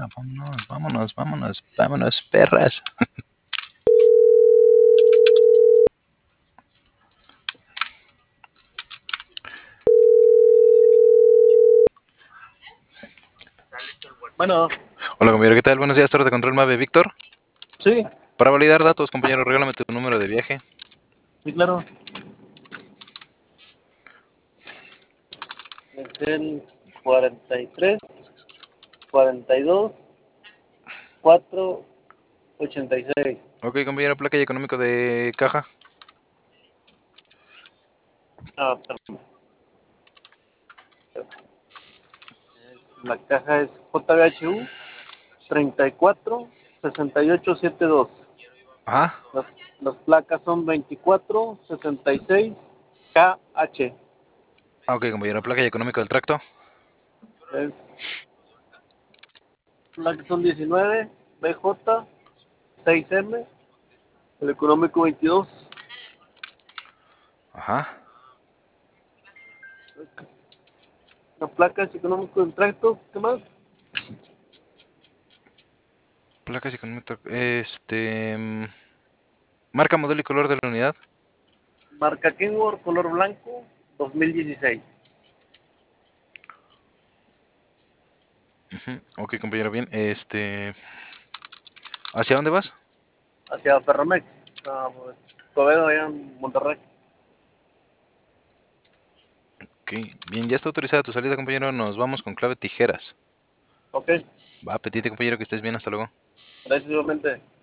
vámonos, vámonos, vámonos, vámonos, perras. Bueno, Hola, compañero, ¿qué tal? Buenos días, Torre de Control Mave, Víctor. sí, Para validar datos, compañero, regálame tu número de viaje. sí, claro. Es el 43, 42, 4, 86. Ok, compañero, placa y económico de caja. Perdón. La caja es JBHU 346872. Ajá. Las placas son 2466KH. Ok, compañero, placa y económico del tracto. Placas son 19 BJ 6M. El económico 22. Ajá. La placa es económico del tracto. ¿Qué más? Placas y económico. Marca, modelo y color de la unidad. Marca Kenworth, color blanco, 2016. Ok, compañero, bien. ¿Hacia dónde vas? Hacia Ferromex, Toledo, allá en Monterrey. Ok, bien, ya está autorizada tu salida, compañero. Nos vamos con clave tijeras. Ok, Va, apetite, compañero, que estés bien. Hasta luego. gracias igualmente.